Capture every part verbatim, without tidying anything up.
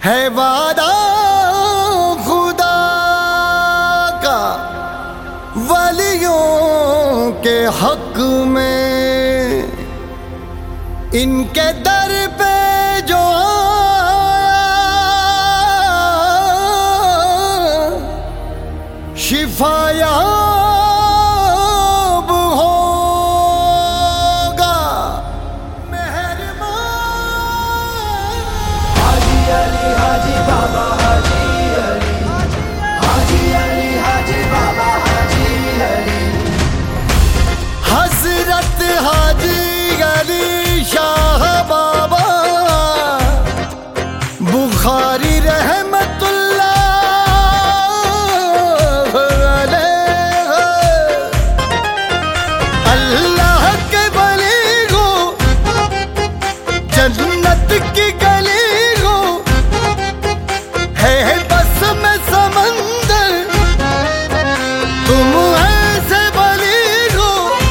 है वादा खुदा का वलियों के हक में, इनके दर पे जो शिफायाब होगा। मेहरबान हाजी अली हाजी बाबा हाजी अली, हाजी अली हाजी बाबा हाजी अली, हजरत हाजी अली शाह बाबा बुखारी रहमतुल्लाह अलैह। अल्लाह के वली हो, जन्नत की गली हो, है बस में समंदर तुम ऐसे वली हो।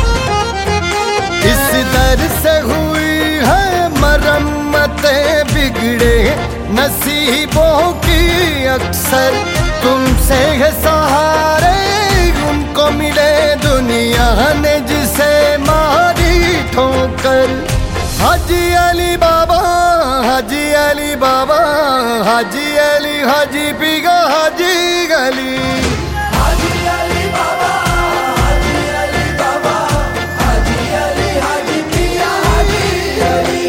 इस दर से हुई है मरम्मते बिगड़े नसीबों की अक्सर, तुमसे है सहारे उनको मिले दुनिया ने जिसे मारी ठोकर। हाजी अली बाबा हाजी अली बाबा हाजी अली हाजी पीगा हाजी अली। हाजी अली बाबा हाजी अली बाबा हाजी अली हाजी पिया Haji Ali.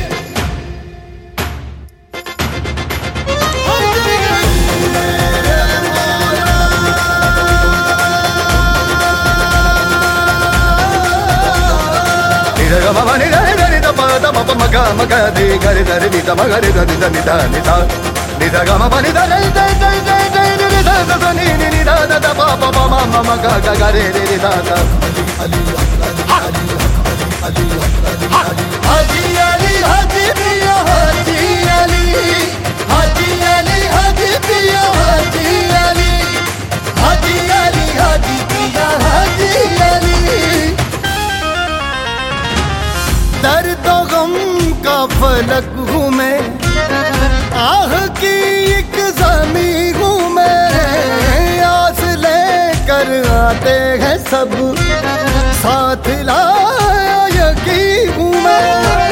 Mama ni da da da pa da pa ma ga ma ga de ga re da re ni da ma ga re da ni da ni da ni da ni da ga ma pa ni da re da da da da ni da da da ni ni ni da da da pa pa pa ma ma ma ga ga ga re re re da da। Ali Ali Ali Ali Haji Ali हाजी पिया हाजी अली, हाजी अली हाजी पिया हाजी अली, हाजी अली हाजी पिया हाजी अली। दर्द गम का फलक हूँ मैं, आह की एक ज़मी हूँ मैं, आस लेकर आते हैं सब साथ लायकी हूँ मैं।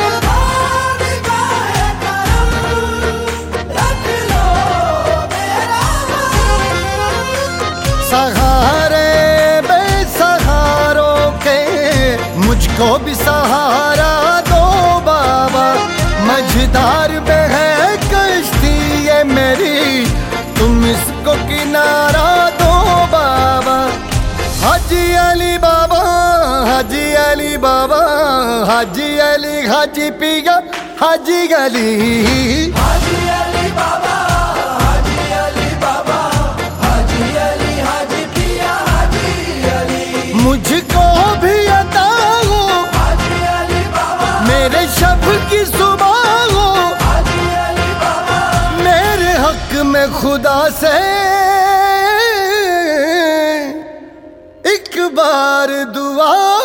सहारे बेसहारों के मुझको भी सहारा दो बाबा, मझधार में है कश्ती ये मेरी, तुम इसको किनारा दो बाबा। हाजी अली बाबा हाजी अली बाबा हाजी अली हाजी पिया हाजी अली। हाजी अली बाबा हाजी अली बाबा हाजी अली हाजी पिया हाजी अली। मुझको भी अता हो हाजी अली बाबा मेरे शब की सुबह हो, हाजी अली बाबा मेरे हक में खुदा से एक बार दुआ